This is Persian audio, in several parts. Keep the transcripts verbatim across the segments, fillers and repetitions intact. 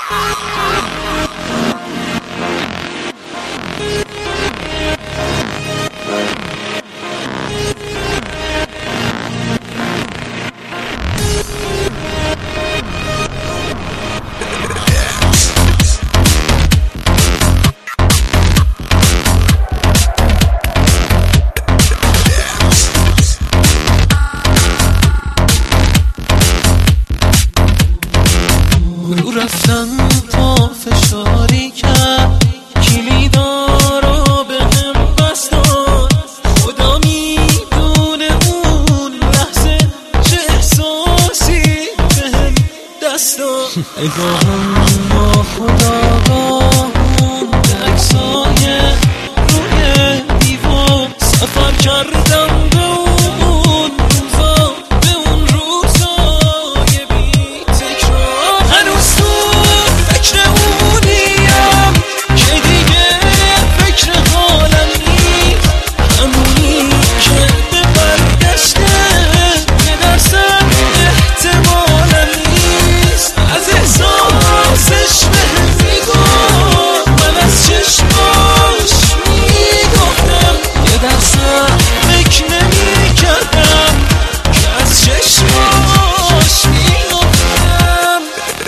رفتن تا فشاری کرد کلیدارو به هم بستان خدا میدونه اون لحظه چه احساسی به هم دستان نگاهم با خداگاهون به عکسای روی دیوار سفر کردم به اون روزا به اون روزای بی تکرار هنوز تو فکر اونیم که دیگه فکر حالم نیست همونی که به برگشته یه درصد احتمالم نیست از احساسش بهم میگفت من از چشماش میگفتم یه درصد فکر نمیکردم که از چشماش میگفتم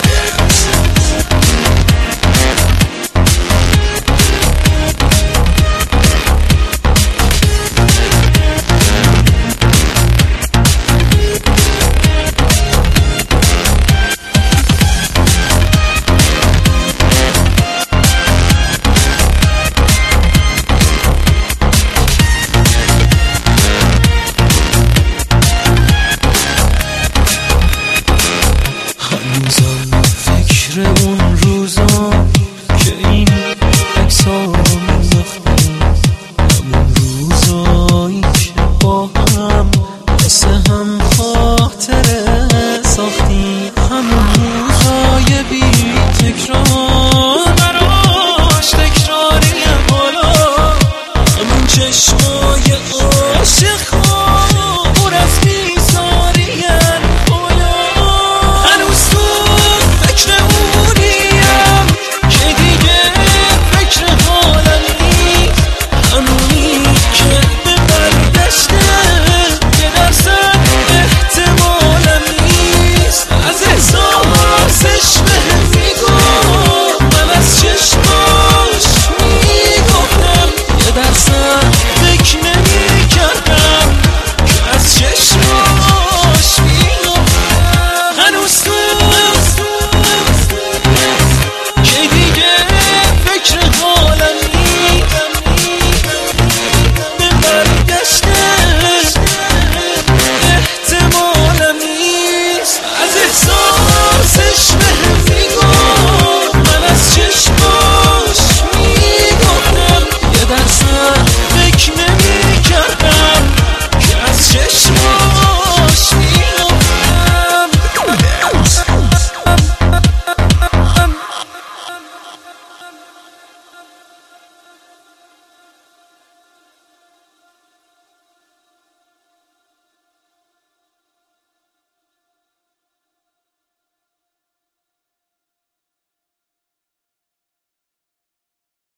هنوزم فکر اون روزا که این عکسا انداختیم همون روزایی که با هم واسه هم خاطره ساختیم همون روزای بی تکرار براش تکرار